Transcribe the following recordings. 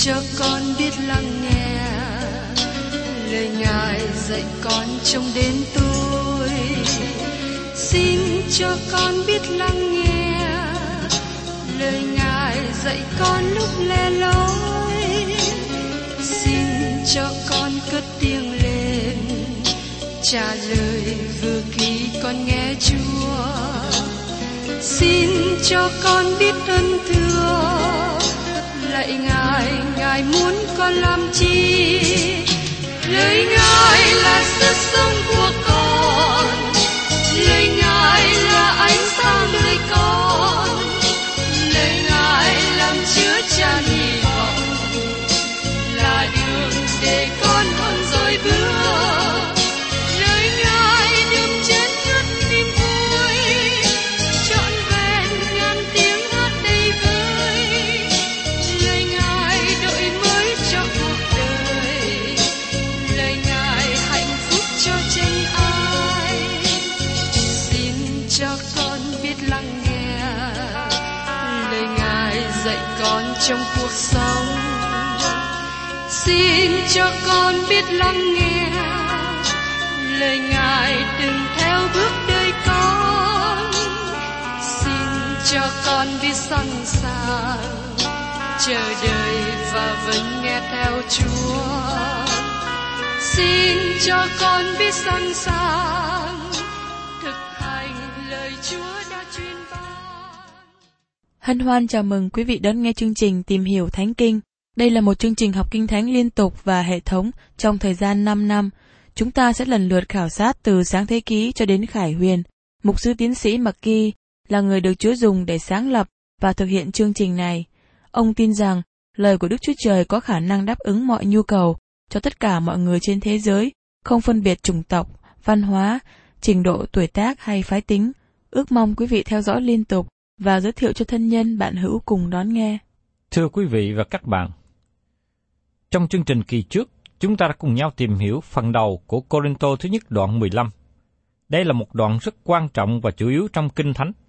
cho con biết lắng nghe lời Ngài dạy con trong đến tôi. Xin cho con biết lắng nghe lời Ngài dạy con lúc lẻ loi. Xin cho con cất tiếng lên trả lời vừa khi con nghe Chúa. Xin cho con biết ơn thưa lạy Ngài, Ngài muốn con làm chi? Lời Ngài là sức sống của con, lời Ngài là ánh sáng đời con, lời Ngài làm chứa chan hy vọng, là đường để con hơn rồi bước. Lời Ngài đừng chết ngất niềm vui, trọn vẹn ngàn tiếng hát đầy vơi. Lời Ngài đổi mới cho cuộc đời, lời Ngài hạnh phúc cho chân ai. Xin cho con biết lắng nghe lời Ngài dạy con trong cuộc sống. Xin cho con biết lắng nghe lời Ngài đừng theo bước đời con. Xin cho con biết sẵn sàng chờ đợi và vẫn nghe theo Chúa. Xin cho con biết sẵn sàng thực hành lời Chúa đã truyền ban. Hân hoan chào mừng quý vị đón nghe chương trình Tìm hiểu Thánh Kinh. Đây là một chương trình học Kinh Thánh liên tục và hệ thống trong thời gian 5 năm. Chúng ta sẽ lần lượt khảo sát từ Sáng Thế Ký cho đến Khải Huyền. Mục sư tiến sĩ McGee là người được Chúa dùng để sáng lập và thực hiện chương trình này. Ông tin rằng lời của Đức Chúa Trời có khả năng đáp ứng mọi nhu cầu cho tất cả mọi người trên thế giới, không phân biệt chủng tộc, văn hóa, trình độ tuổi tác hay phái tính. Ước mong quý vị theo dõi liên tục và giới thiệu cho thân nhân bạn hữu cùng đón nghe. Thưa quý vị và các bạn, trong chương trình kỳ trước, chúng ta đã cùng nhau tìm hiểu phần đầu của Cô-rinh-tô thứ nhất đoạn 15. Đây là một đoạn rất quan trọng và chủ yếu trong Kinh Thánh.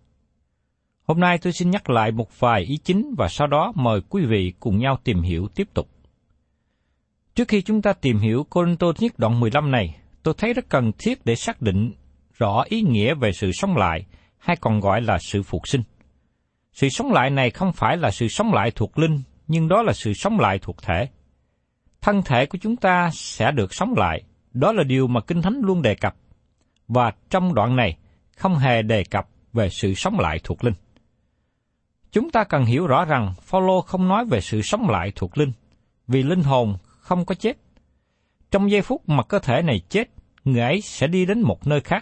Hôm nay tôi xin nhắc lại một vài ý chính và sau đó mời quý vị cùng nhau tìm hiểu tiếp tục. Trước khi chúng ta tìm hiểu Cô-rinh-tô thứ nhất đoạn 15 này, tôi thấy rất cần thiết để xác định rõ ý nghĩa về sự sống lại, hay còn gọi là sự phục sinh. Sự sống lại này không phải là sự sống lại thuộc linh, nhưng đó là sự sống lại thuộc thể. Thân thể của chúng ta sẽ được sống lại, đó là điều mà Kinh Thánh luôn đề cập. Và trong đoạn này, không hề đề cập về sự sống lại thuộc linh. Chúng ta cần hiểu rõ rằng Phao-lô không nói về sự sống lại thuộc linh, vì linh hồn không có chết. Trong giây phút mà cơ thể này chết, người ấy sẽ đi đến một nơi khác.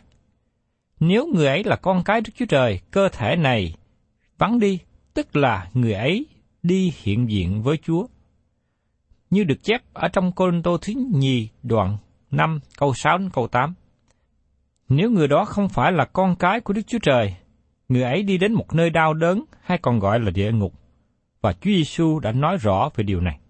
Nếu người ấy là con cái Đức Chúa Trời, cơ thể này vắng đi, tức là người ấy đi hiện diện với Chúa. Như được chép ở trong Cô-rinh-tô thứ nhì đoạn 5 câu 6 đến câu 8. Nếu người đó không phải là con cái của Đức Chúa Trời, người ấy đi đến một nơi đau đớn hay còn gọi là địa ngục, và Chúa Giêsu đã nói rõ về điều này.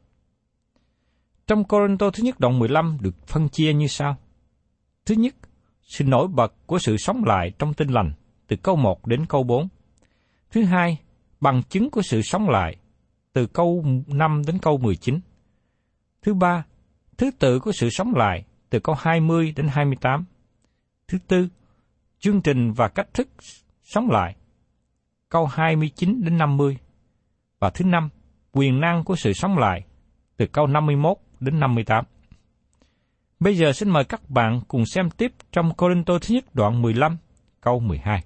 Trong Cô-rinh-tô thứ nhất đoạn 15 được phân chia như sau. Thứ nhất, sự nổi bật của sự sống lại trong Tin lành từ câu 1 đến câu 4. Thứ hai, bằng chứng của sự sống lại từ câu 5 đến câu 19. Thứ ba, thứ tự của sự sống lại từ câu 20 đến 28. Thứ tư, chương trình và cách thức sống lại câu 29 đến 50. Và thứ năm, quyền năng của sự sống lại từ câu 51 đến 58. Bây giờ xin mời các bạn cùng xem tiếp trong Cô-rinh-tô thứ nhất đoạn 15 câu 12.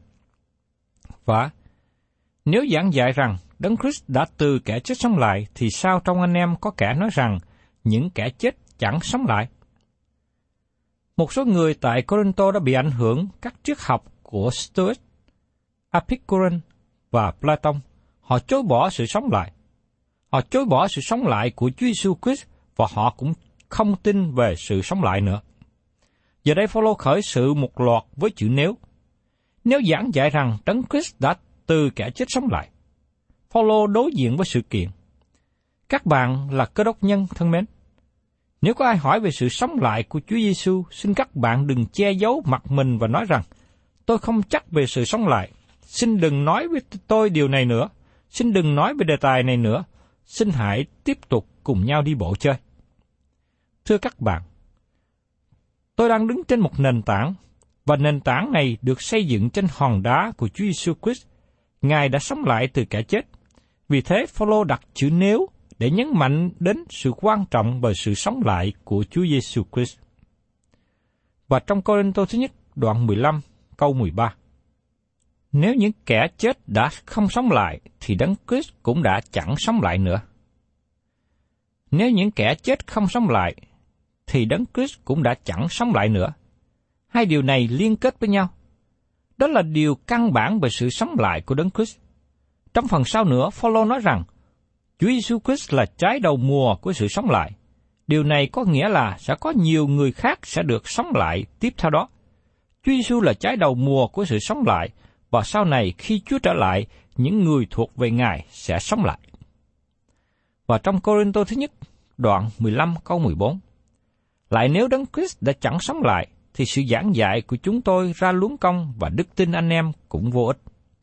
Và nếu giảng dạy rằng Đấng Christ đã từ kẻ chết sống lại, thì sao trong anh em có kẻ nói rằng những kẻ chết chẳng sống lại? Một số người tại Cô-rinh-tô đã bị ảnh hưởng các triết học của Stoic, Epicurean và Platon. Họ chối bỏ sự sống lại. Họ chối bỏ sự sống lại của Chúa Giêsu Christ và họ cũng không tin về sự sống lại nữa. Giờ đây Phao-lô khởi sự một loạt với chữ nếu. Nếu giảng dạy rằng Đấng Christ đã từ kẻ chết sống lại, Phao-lô đối diện với sự kiện. Các bạn là Cơ đốc nhân thân mến, nếu có ai hỏi về sự sống lại của Chúa Giêsu, xin các bạn đừng che giấu mặt mình và nói rằng tôi không chắc về sự sống lại. Xin đừng nói với tôi điều này nữa. Xin đừng nói về đề tài này nữa. xin hãy tiếp tục cùng nhau đi bộ chơi. Thưa các bạn, tôi đang đứng trên một nền tảng, và nền tảng này được xây dựng trên hòn đá của Chúa Giêsu Christ. Ngài đã sống lại từ kẻ chết. Vì thế, Phao-lô đặt chữ nếu để nhấn mạnh đến sự quan trọng về sự sống lại của Chúa Giêsu Christ. Và trong Cô-rinh-tô thứ nhất, đoạn 15, câu 13. Nếu những kẻ chết đã không sống lại, thì Đấng Christ cũng đã chẳng sống lại nữa. Nếu những kẻ chết không sống lại, thì Đấng Christ cũng đã chẳng sống lại nữa. Hai điều này liên kết với nhau. Đó là điều căn bản về sự sống lại của Đấng Christ. Trong phần sau nữa, Phao-lô nói rằng, Chúa Giêsu Christ là trái đầu mùa của sự sống lại. Điều này có nghĩa là sẽ có nhiều người khác sẽ được sống lại tiếp theo đó. Chúa Giêsu là trái đầu mùa của sự sống lại, và sau này khi Chúa trở lại, những người thuộc về Ngài sẽ sống lại. Và trong Cô-rinh-tô thứ nhất, đoạn 15 câu 14. Lại nếu Đấng Christ đã chẳng sống lại, thì sự giảng dạy của chúng tôi ra luống công và đức tin anh em cũng vô ích.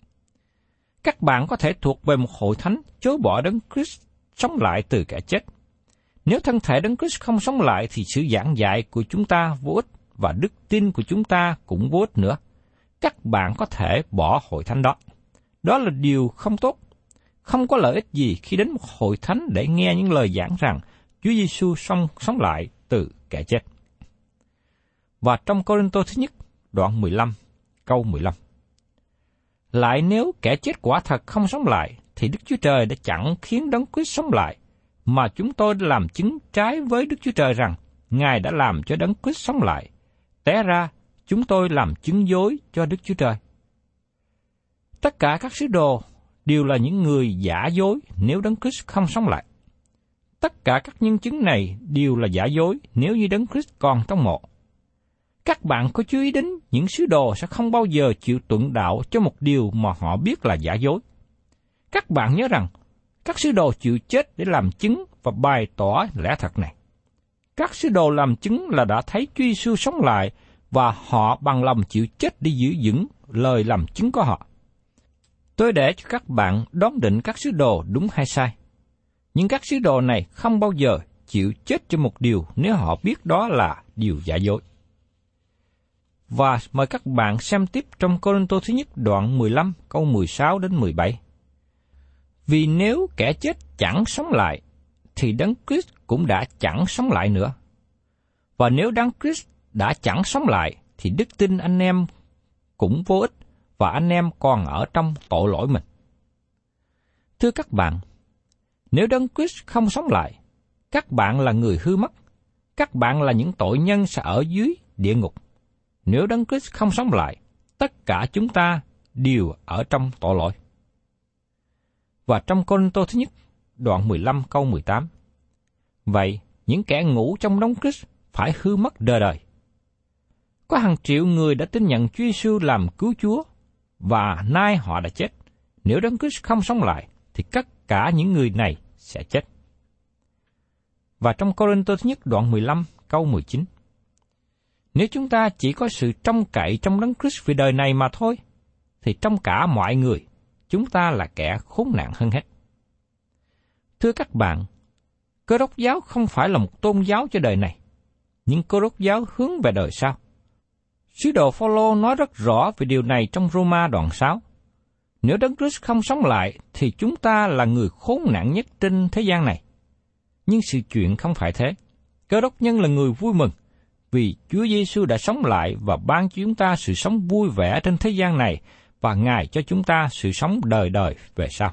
Các bạn có thể thuộc về một hội thánh chối bỏ Đấng Christ sống lại từ kẻ chết. Nếu thân thể Đấng Christ không sống lại thì sự giảng dạy của chúng ta vô ích và đức tin của chúng ta cũng vô ích nữa. Các bạn có thể bỏ hội thánh đó. Đó là điều không tốt. Không có lợi ích gì khi đến một hội thánh để nghe những lời giảng rằng Chúa Giêsu sống lại từ kẻ chết. Và trong Cô-rinh-tô thứ nhất, đoạn 15, câu 15. Lại nếu kẻ chết quả thật không sống lại, thì Đức Chúa Trời đã chẳng khiến Đấng Christ sống lại, mà chúng tôi đã làm chứng trái với Đức Chúa Trời rằng Ngài đã làm cho Đấng Christ sống lại. Té ra, chúng tôi làm chứng dối cho Đức Chúa Trời. Tất cả các sứ đồ đều là những người giả dối nếu Đấng Christ không sống lại. Tất cả các nhân chứng này đều là giả dối nếu như Đấng Christ còn trong mộ. Các bạn có chú ý đến những sứ đồ sẽ không bao giờ chịu tuận đạo cho một điều mà họ biết là giả dối. Các bạn nhớ rằng, các sứ đồ chịu chết để làm chứng và bày tỏ lẽ thật này. Các sứ đồ làm chứng là đã thấy Chúa Giêsu sống lại và họ bằng lòng chịu chết để giữ vững lời làm chứng của họ. Tôi để cho các bạn đoán định các sứ đồ đúng hay sai. Nhưng các sứ đồ này không bao giờ chịu chết cho một điều nếu họ biết đó là điều giả dối. Và mời các bạn xem tiếp trong Cô-rinh-tô thứ nhất đoạn 15 câu 16 đến 17. Vì nếu kẻ chết chẳng sống lại, thì Đấng Christ cũng đã chẳng sống lại nữa. Và nếu Đấng Christ đã chẳng sống lại, thì đức tin anh em cũng vô ích, và anh em còn ở trong tội lỗi mình. Thưa các bạn, nếu Đấng Christ không sống lại, các bạn là người hư mất, các bạn là những tội nhân sẽ ở dưới địa ngục. Nếu Đấng Christ không sống lại, tất cả chúng ta đều ở trong tội lỗi. Và trong Cô-rinh-tô thứ nhất, đoạn 15 câu 18. Vậy, những kẻ ngủ trong Đấng Christ phải hư mất đời đời. Có hàng triệu người đã tin nhận Chúa Giêsu làm cứu Chúa, và nay họ đã chết. Nếu Đấng Christ không sống lại, thì tất cả những người này sẽ chết. Và trong Cô-rinh-tô thứ nhất, đoạn 15 câu 19. Nếu chúng ta chỉ có sự trông cậy trong Đấng Christ vì đời này mà thôi, thì trong cả mọi người, chúng ta là kẻ khốn nạn hơn hết. Thưa các bạn, Cơ Đốc giáo không phải là một tôn giáo cho đời này, nhưng Cơ Đốc giáo hướng về đời sau. Sứ đồ Phao-lô nói rất rõ về điều này trong Roma đoạn 6. Nếu Đấng Christ không sống lại, thì chúng ta là người khốn nạn nhất trên thế gian này. Nhưng sự chuyện không phải thế. Cơ đốc nhân là người vui mừng, vì Chúa Giêsu đã sống lại và ban cho chúng ta sự sống vui vẻ trên thế gian này, và Ngài cho chúng ta sự sống đời đời về sau.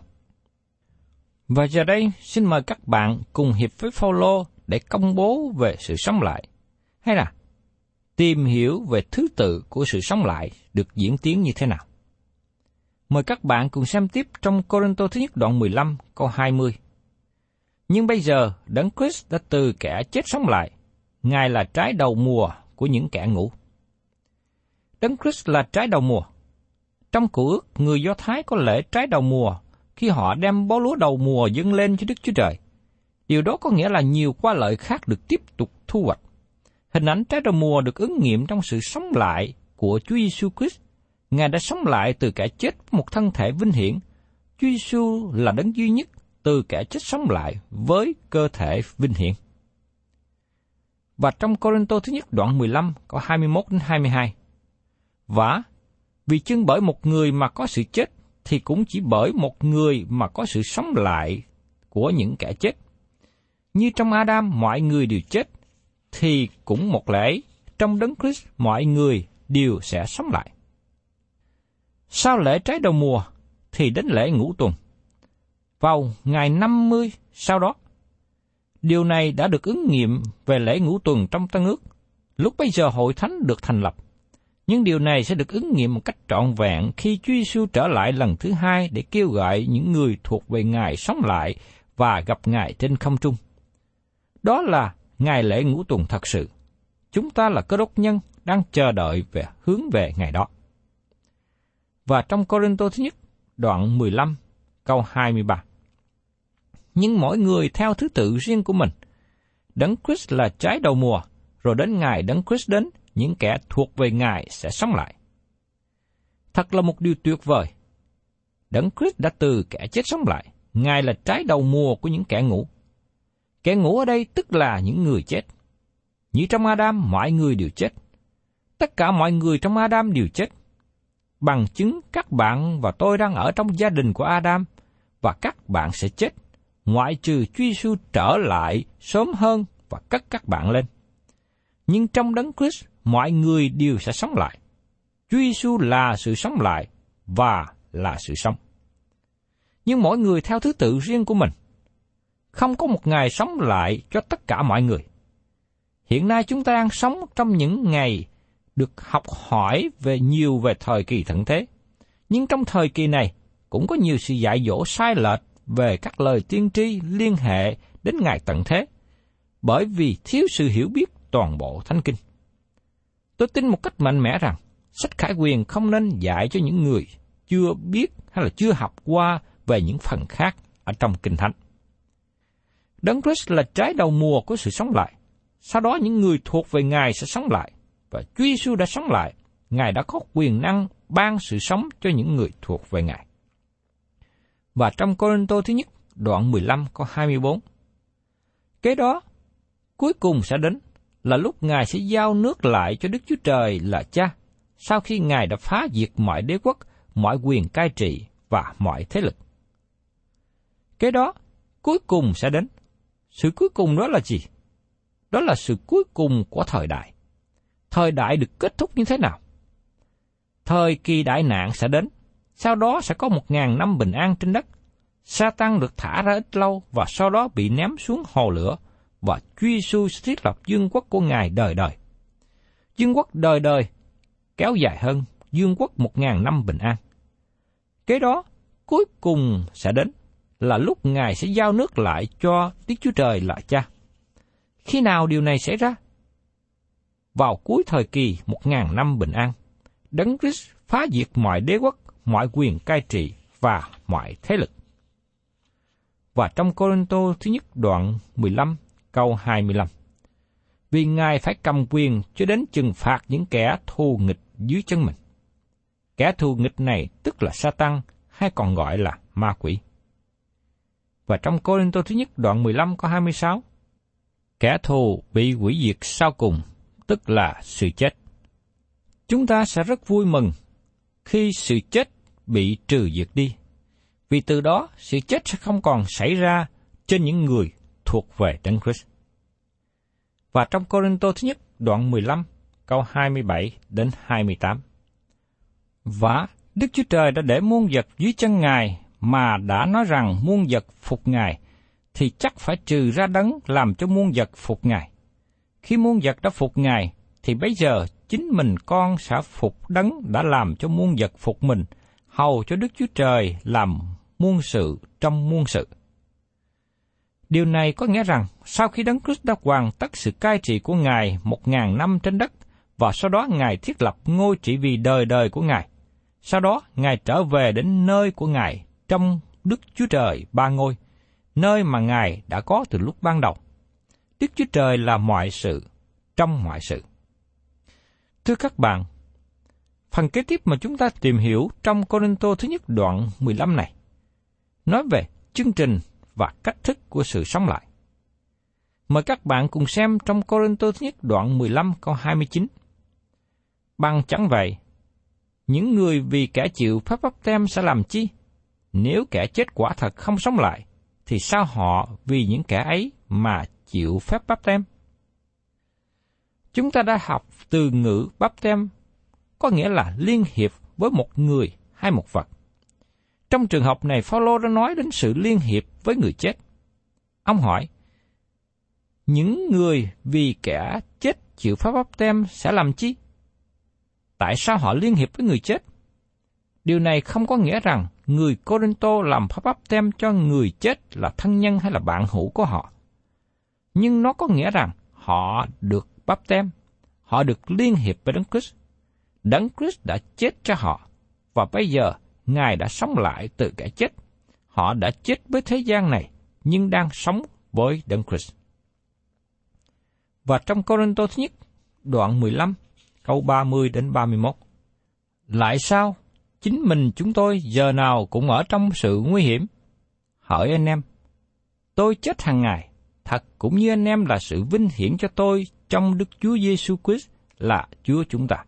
Và giờ đây, xin mời các bạn cùng hiệp với Phao-lô để công bố về sự sống lại, hay là tìm hiểu về thứ tự của sự sống lại được diễn tiến như thế nào. Mời các bạn cùng xem tiếp trong Cô-rinh-tô thứ nhất đoạn 15 câu 20. Nhưng bây giờ Đấng Christ đã từ kẻ chết sống lại, Ngài là trái đầu mùa của những kẻ ngủ. Đấng Christ là trái đầu mùa. Trong Cựu Ước, người Do Thái có lễ trái đầu mùa khi họ đem bó lúa đầu mùa dâng lên cho Đức Chúa Trời. Điều đó có nghĩa là nhiều hoa lợi khác được tiếp tục thu hoạch. Hình ảnh trái đầu mùa được ứng nghiệm trong sự sống lại của Chúa Giêsu Christ. Ngài đã sống lại từ kẻ chết với một thân thể vinh hiển. Chúa Giêsu là Đấng duy nhất từ kẻ chết sống lại với cơ thể vinh hiển. Và trong Cô-rinh-tô thứ nhất đoạn 15 câu 21 đến 22. Và vì chưng bởi một người mà có sự chết, thì cũng chỉ bởi một người mà có sự sống lại của những kẻ chết. Như trong Adam mọi người đều chết, thì cũng một lẽ trong Đấng Christ mọi người đều sẽ sống lại. Sau lễ trái đầu mùa thì đến lễ ngũ tuần, vào ngày 50 sau đó. Điều này đã được ứng nghiệm về lễ ngũ tuần trong Tân Ước, lúc bấy giờ hội thánh được thành lập. Nhưng điều này sẽ được ứng nghiệm một cách trọn vẹn khi Chúa Giêsu trở lại lần thứ hai để kêu gọi những người thuộc về Ngài sống lại và gặp Ngài trên không trung. Đó là ngày lễ ngũ tuần thật sự. Chúng ta là Cơ Đốc nhân đang chờ đợi hướng về ngày đó. Và trong Cô-rinh-tô thứ nhất, đoạn 15, câu 23. Nhưng mỗi người theo thứ tự riêng của mình. Đấng Christ là trái đầu mùa, rồi đến ngày Đấng Christ đến, những kẻ thuộc về Ngài sẽ sống lại. Thật là một điều tuyệt vời. Đấng Christ đã từ kẻ chết sống lại. Ngài là trái đầu mùa của những kẻ ngủ. Kẻ ngủ ở đây tức là những người chết. Như trong Adam, mọi người đều chết. Tất cả mọi người trong Adam đều chết. Bằng chứng các bạn và tôi đang ở trong gia đình của Adam, và các bạn sẽ chết, ngoại trừ Chúa Giêsu trở lại sớm hơn và cất các bạn lên. Nhưng trong Đấng Christ, mọi người đều sẽ sống lại. Chúa Giêsu là sự sống lại và là sự sống. Nhưng mỗi người theo thứ tự riêng của mình. Không có một ngày sống lại cho tất cả mọi người. Hiện nay chúng ta đang sống trong những ngày được học hỏi nhiều về thời kỳ tận thế. Nhưng trong thời kỳ này cũng có nhiều sự dạy dỗ sai lệch về các lời tiên tri liên hệ đến ngày tận thế, bởi vì thiếu sự hiểu biết toàn bộ Thánh Kinh. Tôi tin một cách mạnh mẽ rằng sách Khải Huyền không nên dạy cho những người chưa biết hay là chưa học qua về những phần khác ở trong Kinh Thánh. Đấng Christ là trái đầu mùa của sự sống lại. Sau đó những người thuộc về Ngài sẽ sống lại, và Chúa Giêsu đã sống lại. Ngài đã có quyền năng ban sự sống cho những người thuộc về Ngài. Và trong Cô-rinh-tô thứ nhất, đoạn 15 câu 24. Kế đó, cuối cùng sẽ đến, là lúc Ngài sẽ giao nước lại cho Đức Chúa Trời là Cha, sau khi Ngài đã phá diệt mọi đế quốc, mọi quyền cai trị và mọi thế lực. Kế đó, cuối cùng sẽ đến. Sự cuối cùng đó là gì? Đó là sự cuối cùng của thời đại. Thời đại được kết thúc như thế nào? Thời kỳ đại nạn sẽ đến, sau đó sẽ có 1000 năm bình an trên đất. Sa-tan được thả ra ít lâu và sau đó bị ném xuống hồ lửa, và Chúa Giêsu sẽ thiết lập vương quốc của Ngài đời đời. Vương quốc đời đời kéo dài hơn vương quốc 1000 năm bình an. Kế đó, cuối cùng sẽ đến, là lúc Ngài sẽ giao nước lại cho Đức Chúa Trời là Cha. Khi nào điều này xảy ra? Vào cuối thời kỳ 1000 năm bình an, Đấng Christ phá diệt mọi đế quốc, mọi quyền cai trị và mọi thế lực. Và trong Cô-rinh-tô thứ nhất đoạn 15 câu 25. Vì Ngài phải cầm quyền cho đến trừng phạt những kẻ thù nghịch dưới chân mình. Kẻ thù nghịch này tức là Sa-tan, hay còn gọi là ma quỷ. Và trong Cô-rinh-tô thứ nhất đoạn 15 câu 26. Kẻ thù bị hủy diệt sau cùng, tức là sự chết. Chúng ta sẽ rất vui mừng khi sự chết bị trừ diệt đi, vì từ đó sự chết sẽ không còn xảy ra trên những người thuộc về Đấng Christ. Và trong Cô-rinh-tô thứ nhất đoạn 15 câu 27 đến 28. Và Đức Chúa Trời đã để muôn vật dưới chân Ngài, mà đã nói rằng muôn vật phục Ngài, thì chắc phải trừ ra Đấng làm cho muôn vật phục Ngài. Khi muôn vật đã phục Ngài, thì bây giờ chính mình con sẽ phục Đấng đã làm cho muôn vật phục mình, hầu cho Đức Chúa Trời làm muôn sự trong muôn sự. Điều này có nghĩa rằng, sau khi Đấng Christ đã hoàn tất sự cai trị của Ngài 1000 năm trên đất, và sau đó Ngài thiết lập ngôi trị vì đời đời của Ngài, sau đó Ngài trở về đến nơi của Ngài trong Đức Chúa Trời ba ngôi, nơi mà Ngài đã có từ lúc ban đầu. Đức Chúa Trời là mọi sự, trong mọi sự. Thưa các bạn, phần kế tiếp mà chúng ta tìm hiểu trong Cô-rinh-tô thứ nhất đoạn 15 này, nói về chương trình và cách thức của sự sống lại. Mời các bạn cùng xem trong Cô-rinh-tô thứ nhất đoạn 15 câu 29. Bằng chẳng vậy, những người vì kẻ chịu phép báp-têm sẽ làm chi? Nếu kẻ chết quả thật không sống lại, thì sao họ vì những kẻ ấy mà chịu phép báp-têm? Chúng ta đã học từ ngữ báp-têm có nghĩa là liên hiệp với một người hay một vật. Trong trường hợp này, Phao-lô đã nói đến sự liên hiệp với người chết. Ông hỏi, những người vì kẻ chết chịu phép báp-têm sẽ làm chi? Tại sao họ liên hiệp với người chết? Điều này không có nghĩa rằng người Cô-rinh-tô làm phép báp-têm cho người chết là thân nhân hay là bạn hữu của họ. Nhưng nó có nghĩa rằng họ được báp-têm, họ được liên hiệp với Đấng Christ. Đấng Christ đã chết cho họ, và bây giờ Ngài đã sống lại từ kẻ chết. Họ đã chết với thế gian này, nhưng đang sống với Đấng Christ. Và trong Cô-rinh-tô thứ nhất, đoạn 15, câu 30 đến 31. Lại sao, chính mình chúng tôi giờ nào cũng ở trong sự nguy hiểm? Hỡi anh em, tôi chết hàng ngày, thật cũng như anh em là sự vinh hiển cho tôi trong Đức Chúa Giêsu Christ là Chúa chúng ta.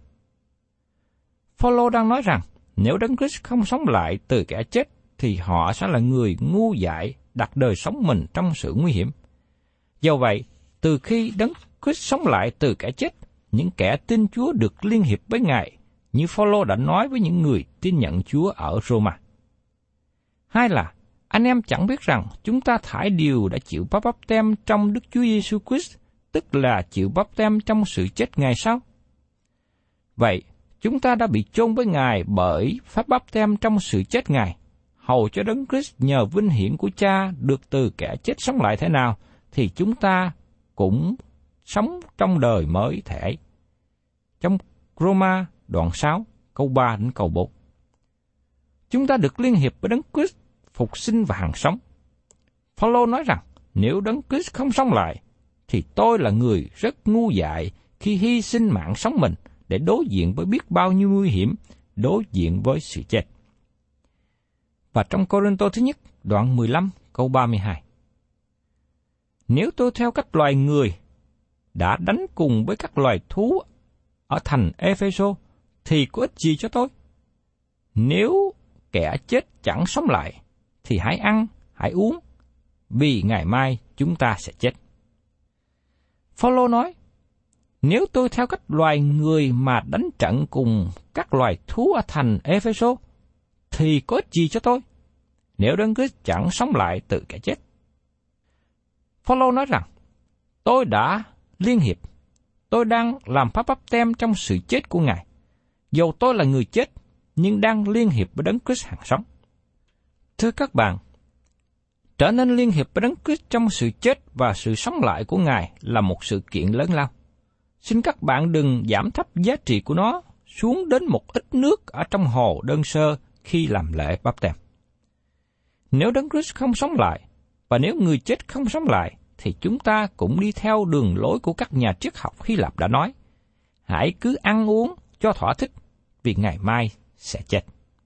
Phao-lô đang nói rằng, nếu Đấng Christ không sống lại từ kẻ chết, thì họ sẽ là người ngu dại đặt đời sống mình trong sự nguy hiểm. Do vậy, từ khi Đấng Christ sống lại từ kẻ chết, những kẻ tin Chúa được liên hiệp với Ngài, như Phao-lô đã nói với những người tin nhận Chúa ở Roma. Hai là, anh em chẳng biết rằng chúng ta thải đều đã chịu phép báp-têm trong Đức Chúa Giêsu Christ, tức là chịu báp-têm trong sự chết Ngài sao? Vậy, chúng ta đã bị chôn với Ngài bởi phép báp-têm trong sự chết Ngài, hầu cho Đấng Christ nhờ vinh hiển của Cha được từ kẻ chết sống lại thế nào, thì chúng ta cũng sống trong đời mới thể ấy. Trong Roma đoạn 6, câu 3 đến câu 4. Chúng ta được liên hiệp với Đấng Christ phục sinh và hằng sống. Phao-lô nói rằng, nếu Đấng Christ không sống lại, thì tôi là người rất ngu dại khi hy sinh mạng sống mình để đối diện với biết bao nhiêu nguy hiểm, đối diện với sự chết. Và trong Cô-rinh-tô thứ nhất, đoạn 15, câu 32. Nếu tôi theo cách loài người đã đánh cùng với các loài thú ở thành Ê-phê-sô, thì có ích gì cho tôi? Nếu kẻ chết chẳng sống lại, thì hãy ăn, hãy uống, vì ngày mai chúng ta sẽ chết. Phao-lô nói, nếu tôi theo cách loài người mà đánh trận cùng các loài thú ở thành Ê-phê-sô, thì có ích gì cho tôi, nếu Đấng Christ chẳng sống lại từ kẻ chết? Phao-lô nói rằng, tôi đã liên hiệp, tôi đang làm phép báp-têm trong sự chết của Ngài. Dầu tôi là người chết, nhưng đang liên hiệp với Đấng Christ hằng sống. Thưa các bạn, trở nên liên hiệp với Đấng Christ trong sự chết và sự sống lại của Ngài là một sự kiện lớn lao. Xin các bạn đừng giảm thấp giá trị của nó xuống đến một ít nước ở trong hồ đơn sơ khi làm lễ báp-têm. Nếu Đấng Christ không sống lại, và nếu người chết không sống lại, thì chúng ta cũng đi theo đường lối của các nhà triết học Hy Lạp đã nói, hãy cứ ăn uống cho thỏa thích, vì ngày mai sẽ chết.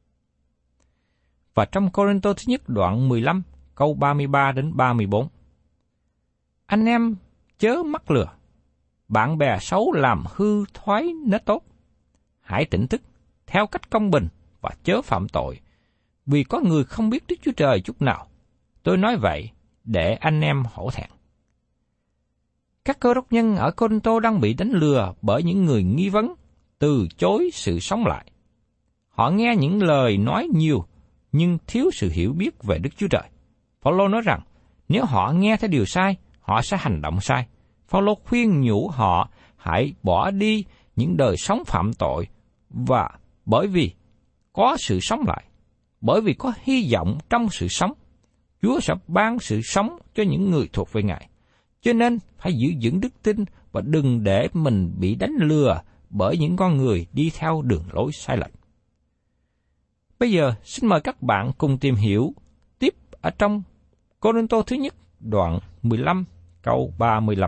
Và trong Cô-rinh-tô thứ nhất đoạn 15, câu 33 đến 34. Anh em chớ mắc lừa, bạn bè xấu làm hư thoái nết tốt. Hãy tỉnh thức, theo cách công bình và chớ phạm tội, vì có người không biết Đức Chúa Trời chút nào. Tôi nói vậy để anh em hổ thẹn. Các cơ đốc nhân ở Cô-rinh-tô đang bị đánh lừa bởi những người nghi vấn, từ chối sự sống lại. Họ nghe những lời nói nhiều, nhưng thiếu sự hiểu biết về Đức Chúa Trời. Phao-lô nói rằng, nếu họ nghe theo điều sai, họ sẽ hành động sai. Phao-lô khuyên nhủ họ hãy bỏ đi những đời sống phạm tội, và bởi vì có sự sống lại, bởi vì có hy vọng trong sự sống, Chúa sẽ ban sự sống cho những người thuộc về Ngài. Cho nên phải giữ vững đức tin và đừng để mình bị đánh lừa bởi những con người đi theo đường lối sai lệch. Bây giờ xin mời các bạn cùng tìm hiểu tiếp ở trong Cô-rinh-tô thứ nhất đoạn 15 câu 35.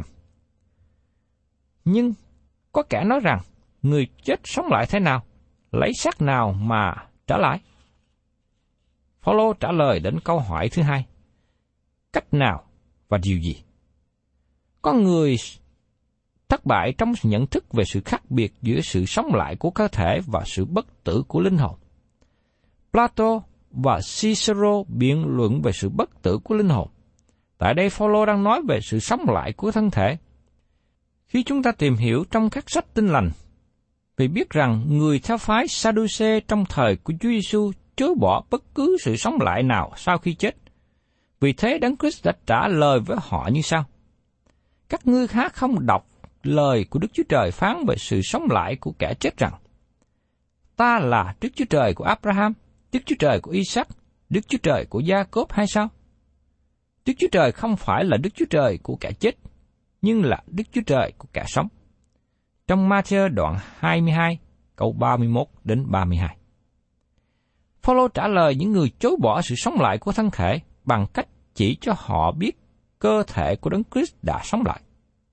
Nhưng có kẻ nói rằng, người chết sống lại thế nào? Lấy xác nào mà trả lại? Phao-lô trả lời đến câu hỏi thứ hai. cách nào và điều gì? Con người thất bại trong nhận thức về sự khác biệt giữa sự sống lại của cơ thể và sự bất tử của linh hồn. Plato và Cicero biện luận về sự bất tử của linh hồn. Tại đây Phaolô đang nói về sự sống lại của thân thể. Khi chúng ta tìm hiểu trong các sách Tin lành, vì biết rằng người theo phái Sadducê trong thời của Chúa Giêsu chối bỏ bất cứ sự sống lại nào sau khi chết. Vì thế Đấng Christ đã trả lời với họ như sau: các ngươi há không đọc lời của Đức Chúa Trời phán về sự sống lại của kẻ chết rằng: ta là Đức Chúa Trời của Abraham, Đức Chúa Trời của Isaac, Đức Chúa Trời của Gia-cốp hay sao? Đức Chúa Trời không phải là Đức Chúa Trời của kẻ chết, nhưng là Đức Chúa Trời của kẻ sống. Trong Ma-thi-ơ đoạn 22, câu 31 đến 32. Phaolô trả lời những người chối bỏ sự sống lại của thân thể bằng cách chỉ cho họ biết cơ thể của Đấng Christ đã sống lại.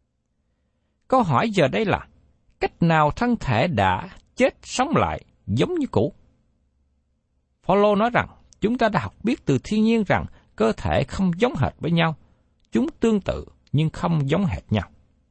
Câu hỏi giờ đây là, cách nào thân thể đã chết sống lại giống như cũ? Phaolô nói rằng, chúng ta đã học biết từ thiên nhiên rằng cơ thể không giống hệt với nhau, chúng tương tự nhưng không giống hệt nhau.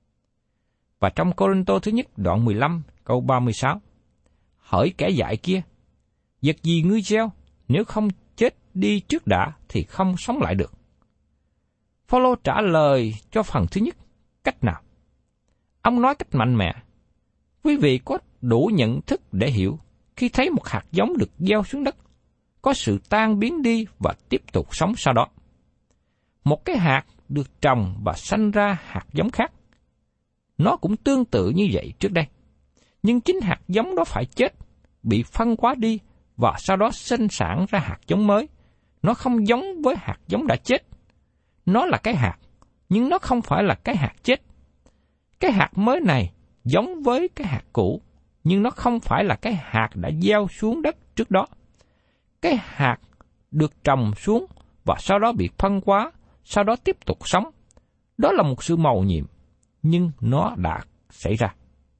Và trong Cô-rinh-tô thứ nhất đoạn 15 câu 36, hỡi kẻ dại kia, vật gì ngươi gieo, nếu không chết đi trước đã thì không sống lại được. Phaolô trả lời cho phần thứ nhất, cách nào? Ông nói cách mạnh mẽ. Quý vị có đủ nhận thức để hiểu, khi thấy một hạt giống được gieo xuống đất, có sự tan biến đi và tiếp tục sống sau đó. Một cái hạt được trồng và sanh ra hạt giống khác. Nó cũng tương tự như vậy trước đây. Nhưng chính hạt giống đó phải chết, bị phân hóa đi và sau đó sinh sản ra hạt giống mới. Nó không giống với hạt giống đã chết. Nó là cái hạt, nhưng nó không phải là cái hạt chết. Cái hạt mới này giống với cái hạt cũ, nhưng nó không phải là cái hạt đã gieo xuống đất trước đó. Cái hạt được trồng xuống và sau đó bị phân hóa, sau đó tiếp tục sống. Đó là một sự mầu nhiệm, nhưng nó đã xảy ra.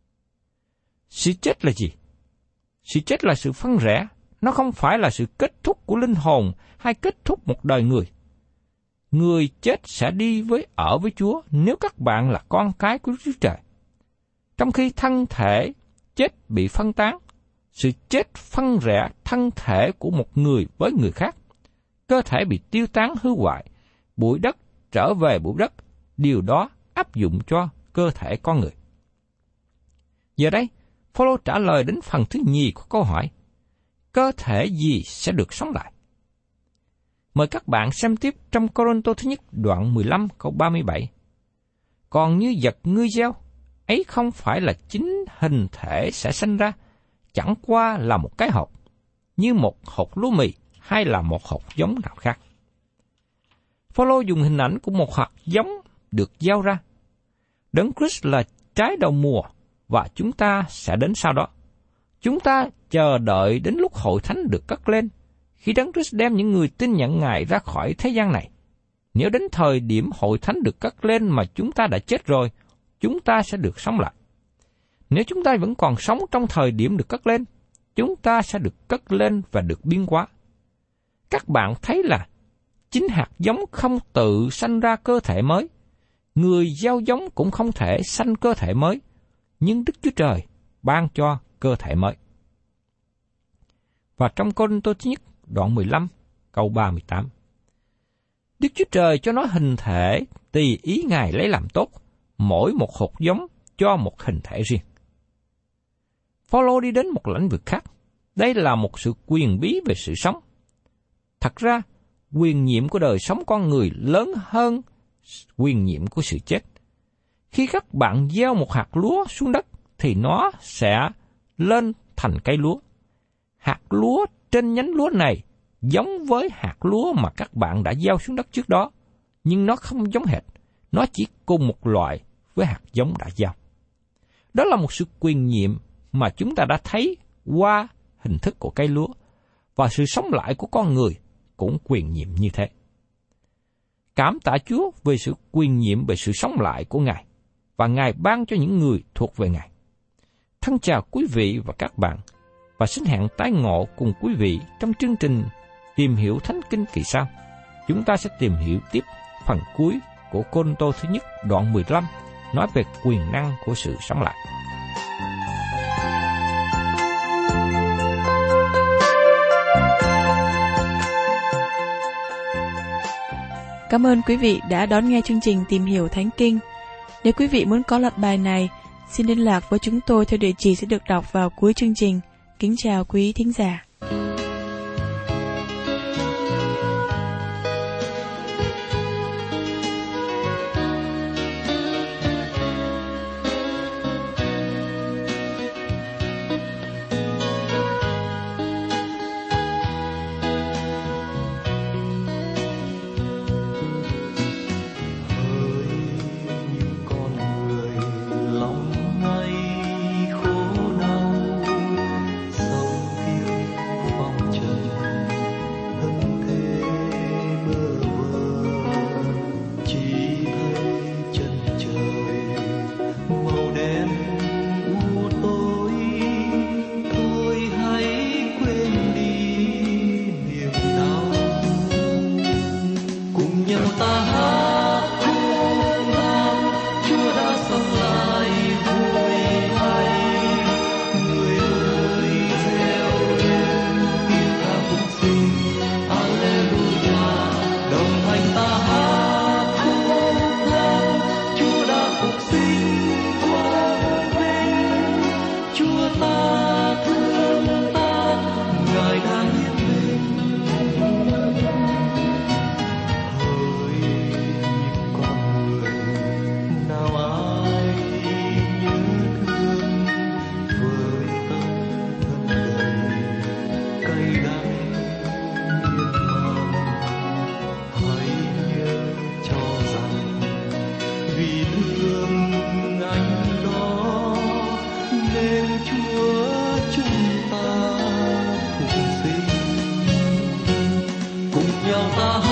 Sự chết là gì? Sự chết là sự phân rẽ, nó không phải là sự kết thúc của linh hồn hay kết thúc một đời người. Người chết sẽ đi ở với Chúa nếu các bạn là con cái của Đức Chúa Trời. Trong khi thân thể chết bị phân tán, sự chết phân rẽ thân thể của một người với người khác. Cơ thể bị tiêu tán hư hoại, bụi đất trở về bụi đất, điều đó áp dụng cho cơ thể con người. Giờ đây, Phaolô trả lời đến phần thứ nhì của câu hỏi, cơ thể gì sẽ được sống lại? Mời các bạn xem tiếp trong Cô-rinh-tô thứ nhất đoạn 15 câu 37. Còn như vật ngươi gieo, ấy không phải là chính hình thể sẽ sanh ra, chẳng qua là một cái hột, như một hột lúa mì hay là một hột giống nào khác. Phaolô dùng hình ảnh của một hạt giống được gieo ra. Đấng Christ là trái đầu mùa và chúng ta sẽ đến sau đó. Chúng ta chờ đợi đến lúc hội thánh được cất lên, khi Đấng Christ đem những người tin nhận Ngài ra khỏi thế gian này. Nếu đến thời điểm hội thánh được cất lên mà chúng ta đã chết rồi, chúng ta sẽ được sống lại. Nếu chúng ta vẫn còn sống trong thời điểm được cất lên, chúng ta sẽ được cất lên và được biến hóa. Các bạn thấy là chính hạt giống không tự sanh ra cơ thể mới, người gieo giống cũng không thể sanh cơ thể mới, nhưng Đức Chúa Trời ban cho cơ thể mới. Và trong Cô-rinh-tô thứ nhất đoạn 15 câu 38, Đức Chúa Trời cho nó hình thể tùy ý Ngài lấy làm tốt, mỗi một hột giống cho một hình thể riêng. Phaolô đi đến một lĩnh vực khác. Đây là một sự quyền bí về sự sống. Thật ra, quyền nhiệm của đời sống con người lớn hơn quyền nhiệm của sự chết. Khi các bạn gieo một hạt lúa xuống đất, thì nó sẽ lên thành cây lúa. Hạt lúa trên nhánh lúa này giống với hạt lúa mà các bạn đã gieo xuống đất trước đó, nhưng nó không giống hệt. Nó chỉ cùng một loại với hạt giống đã gieo. Đó là một sự quyền nhiệm mà chúng ta đã thấy qua hình thức của cây lúa, và sự sống lại của con người cũng quyền nhiệm như thế. Cảm tạ Chúa về sự quyền nhiệm về sự sống lại của Ngài, và Ngài ban cho những người thuộc về Ngài. Thân chào quý vị và các bạn, và xin hẹn tái ngộ cùng quý vị trong chương trình Tìm hiểu Thánh Kinh kỳ sau. Chúng ta sẽ tìm hiểu tiếp phần cuối của Cô-rinh-tô thứ nhất đoạn 15 nói về quyền năng của sự sống lại. Cảm ơn quý vị đã đón nghe chương trình Tìm Hiểu Thánh Kinh. Nếu quý vị muốn có loạt bài này, xin liên lạc với chúng tôi theo địa chỉ sẽ được đọc vào cuối chương trình. Kính chào quý thính giả. Cùng nhau ta